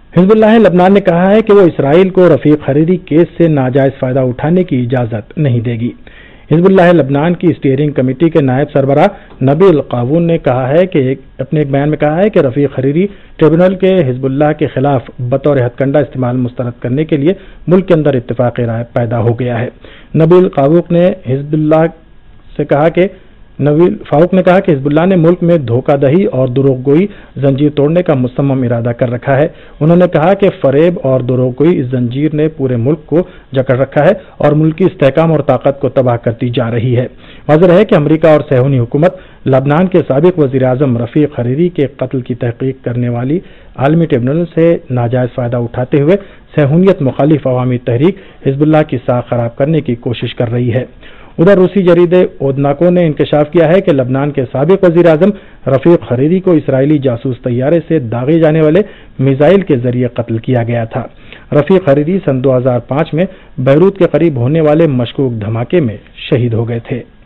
Hezbollah लबनान ने कहा है कि वो इसराइल को रफीक हरीरी केस से नाजायज फायदा उठाने की इजाजत नहीं देगी। हिजबुल्लाह लबनान की स्टीयरिंग कमेटी के नायब सरबराह नबील कावून ने कहा है कि अपने एक बयान में कहा है कि रफीक हरीरी ट्रिब्यूनल के हिजबुल्लाह के खिलाफ बतौर हथकंडा इस्तेमाल मुस्तरद करने के लिए मुल्क के अंदर इत्तेफाक राय पैदा हो गया है। नबील कावूक ने हिजबुल्लाह से कहा कि हिजबुल्लाह ने मुल्क में धोखाधड़ी और दुरोगोई जंजीर तोड़ने का मुसम्मम इरादा कर रखा है। उन्होंने कहा कि फरेब और दुरोगोई इस जंजीर ने पूरे मुल्क को जकड़ रखा है और मुल्क की इस्तेहकाम और ताकत को तबाह करती जा रही है। वाज़ेह है कि अमरीका और सहूनी हुकूमत लबनान के साबिक वज़ीर आज़म रफीक हरीरी के कत्ल की तहकीक करने वाली आलमी ट्रिब्यूनल से नाजायज फायदा उठाते हुए सहूनियत मुखालिफ अवामी तहरीक हिजबुल्लाह की साख खराब करने की कोशिश कर रही है। उधर रूसी जरीदे ओदनाको ने इंकशाफ किया है कि लबनान के साबिक वज़ीर आज़म रफीक हरीरी को इसराइली जासूस तैयारे से दागे जाने वाले मिसाइल के जरिए कत्ल किया गया था। रफीक हरीरी सन 2005 में बैरूत के करीब होने वाले मशकूक धमाके में शहीद हो गए थे।